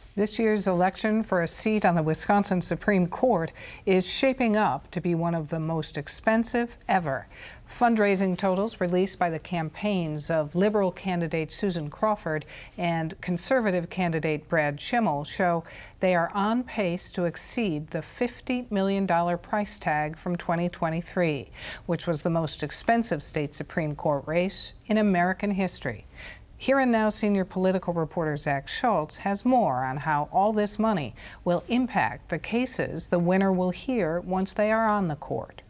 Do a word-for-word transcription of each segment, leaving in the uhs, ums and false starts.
This year's election for a seat on the Wisconsin Supreme Court is shaping up to be one of the most expensive ever. Fundraising totals released by the campaigns of Liberal candidate Susan Crawford and Conservative candidate Brad Schimel show they are on pace to exceed the fifty million dollars price tag from twenty twenty-three, which was the most expensive state Supreme Court race in American history. Here and Now senior political reporter Zach Schultz has more on how all this money will impact the cases the winner will hear once they are on the court.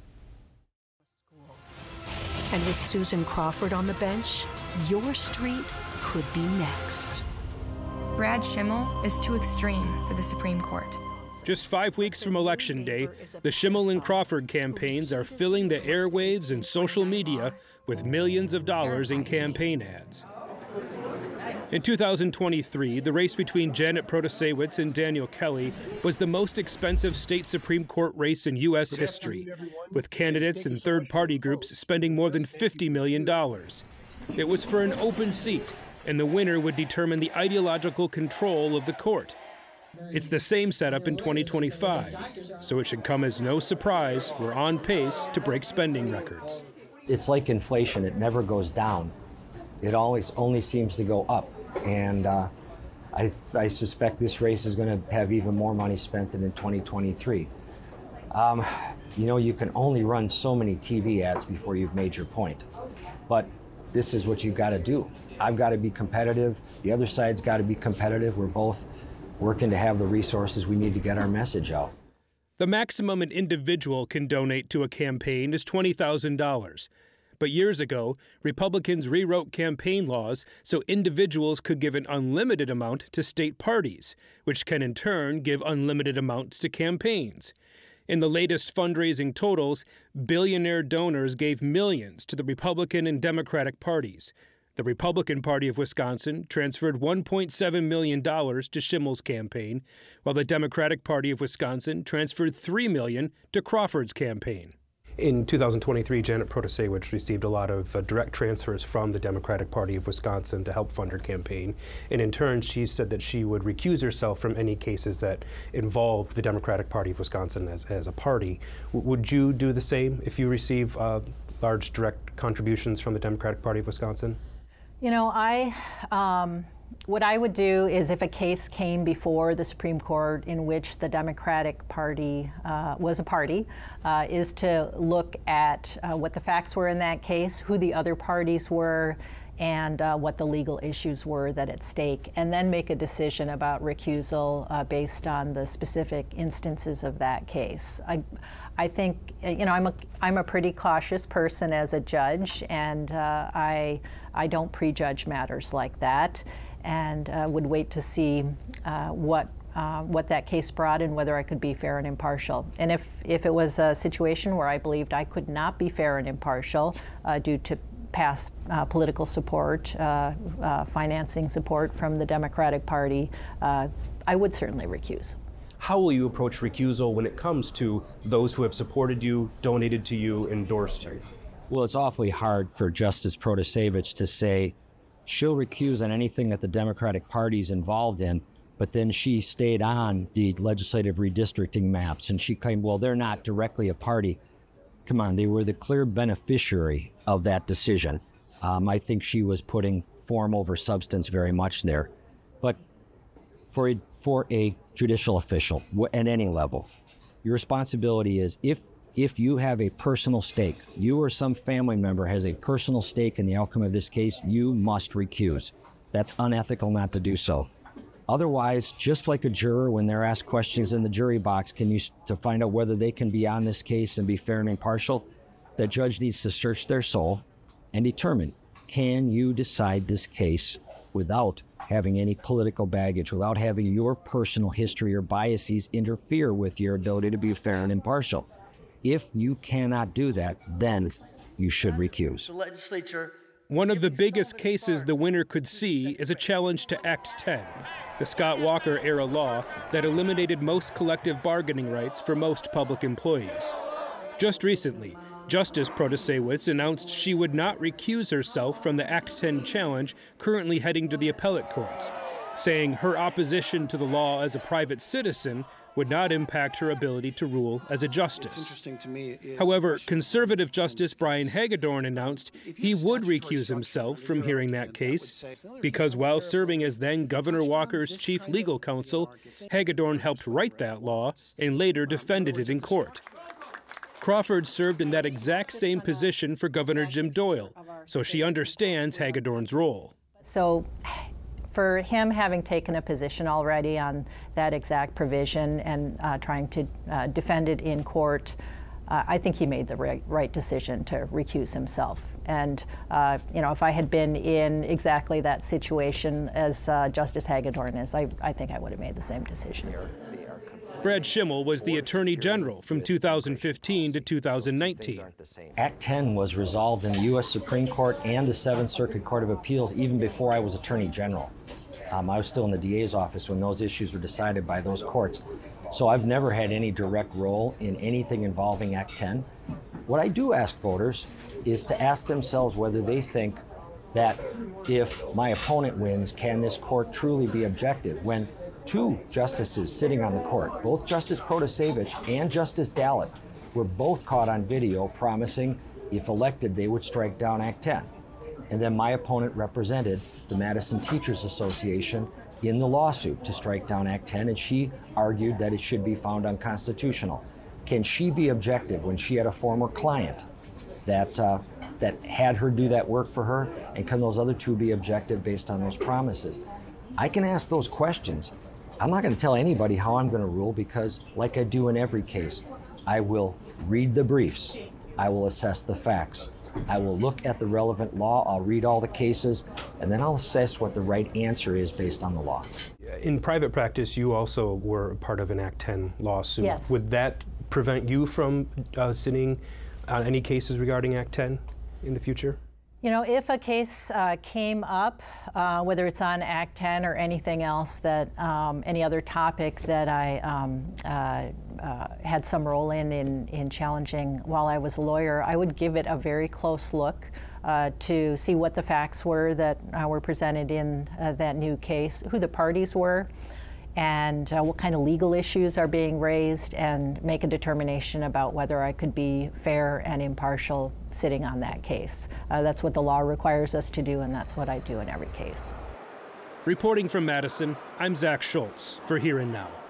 And with Susan Crawford on the bench, your street could be next. Brad Schimel is too extreme for the Supreme Court. Just five weeks from Election Day, the Schimel and Crawford campaigns are filling the airwaves and social media with millions of dollars in campaign ads. In two thousand twenty-three, the race between Janet Protasiewicz and Daniel Kelly was the most expensive state Supreme Court race in U S history, with candidates and third-party groups spending more than fifty million dollars. It was for an open seat, and the winner would determine the ideological control of the court. It's the same setup in twenty twenty-five, so it should come as no surprise we're on pace to break spending records. It's like inflation, it never goes down. It always only seems to go up. And uh, I, I suspect this race is going to have even more money spent than in twenty twenty-three. Um, you know, you can only run so many T V ads before you've made your point. But this is what you've got to do. I've got to be competitive. The other side's got to be competitive. We're both working to have the resources we need to get our message out. The maximum an individual can donate to a campaign is twenty thousand dollars. But years ago, Republicans rewrote campaign laws so individuals could give an unlimited amount to state parties, which can in turn give unlimited amounts to campaigns. In the latest fundraising totals, billionaire donors gave millions to the Republican and Democratic parties. The Republican Party of Wisconsin transferred one point seven million dollars to Schimel's campaign, while the Democratic Party of Wisconsin transferred three million dollars to Crawford's campaign. In two thousand twenty-three, Janet Protasiewicz received a lot of uh, direct transfers from the Democratic Party of Wisconsin to help fund her campaign. And in turn, she said that she would recuse herself from any cases that involved the Democratic Party of Wisconsin as, as a party. W- would you do the same if you receive uh, large direct contributions from the Democratic Party of Wisconsin? You know, I... Um What I would do is if a case came before the Supreme Court in which the Democratic Party uh, was a party, uh, is to look at uh, what the facts were in that case, who the other parties were, and uh, what the legal issues were that at stake, and then make a decision about recusal uh, based on the specific instances of that case. I, I think, you know, I'm a, I'm a pretty cautious person as a judge, and uh, I, I don't prejudge matters like that, and uh, would wait to see uh, what uh, what that case brought and whether I could be fair and impartial. And if, if it was a situation where I believed I could not be fair and impartial uh, due to past uh, political support, uh, uh, financing support from the Democratic Party, uh, I would certainly recuse. How will you approach recusal when it comes to those who have supported you, donated to you, endorsed you? Well, it's awfully hard for Justice Protasiewicz to say she'll recuse on anything that the Democratic Party is involved in, but then she stayed on the legislative redistricting maps, and she claimed, well, they're not directly a party. Come on, they were the clear beneficiary of that decision. Um, I think she was putting form over substance very much there. But for a, for a judicial official at any level, your responsibility is if If you have a personal stake, you or some family member has a personal stake in the outcome of this case, you must recuse. That's unethical not to do so. Otherwise, just like a juror, when they're asked questions in the jury box, can you to find out whether they can be on this case and be fair and impartial, the judge needs to search their soul and determine, can you decide this case without having any political baggage, without having your personal history or biases interfere with your ability to be fair and impartial? If you cannot do that, then you should recuse. The legislature. One of the biggest cases the winner could see is a challenge to Act ten, the Scott Walker-era law that eliminated most collective bargaining rights for most public employees. Just recently, Justice Protasiewicz announced she would not recuse herself from the Act ten challenge currently heading to the appellate courts, saying her opposition to the law as a private citizen would not impact her ability to rule as a justice. Interesting to me is However, conservative Justice Brian Hagedorn announced he would recuse himself from hearing that case because while serving as then Governor Walker's chief legal counsel, Hagedorn helped write that law and later defended it in court. Crawford served in that exact same position for Governor Jim Doyle, so she understands Hagedorn's role. So for him having taken a position already on that exact provision and uh, trying to uh, defend it in court, uh, I think he made the right, right decision to recuse himself. And uh, you know, if I had been in exactly that situation as uh, Justice Hagedorn is, I, I think I would have made the same decision. Brad Schimmel was the Attorney General from two thousand fifteen to two thousand nineteen. Act ten was resolved in the U S Supreme Court and the Seventh Circuit Court of Appeals even before I was Attorney General. Um, I was still in the D A's office when those issues were decided by those courts. So I've never had any direct role in anything involving Act ten. What I do ask voters is to ask themselves whether they think that if my opponent wins, can this court truly be objective? When two justices sitting on the court, both Justice Protasevich and Justice Dallatt, were both caught on video promising, if elected, they would strike down Act ten. And then my opponent represented the Madison Teachers Association in the lawsuit to strike down Act ten, and she argued that it should be found unconstitutional. Can she be objective when she had a former client that uh, that had her do that work for her? And can those other two be objective based on those promises? I can ask those questions. I'm not going to tell anybody how I'm going to rule because, like I do in every case, I will read the briefs. I will assess the facts. I will look at the relevant law. I'll read all the cases, and then I'll assess what the right answer is based on the law. In private practice, you also were part of an Act ten lawsuit. Yes. Would that prevent you from uh, sitting on any cases regarding Act ten in the future? You know, if a case uh, came up, uh, whether it's on Act ten or anything else, that um, any other topic that I um, uh, uh, had some role in, in in challenging while I was a lawyer, I would give it a very close look uh, to see what the facts were that uh, were presented in uh, that new case, who the parties were, and uh, what kind of legal issues are being raised, and make a determination about whether I could be fair and impartial sitting on that case. Uh, that's what the law requires us to do, and that's what I do in every case. Reporting from Madison, I'm Zach Schultz for Here and Now.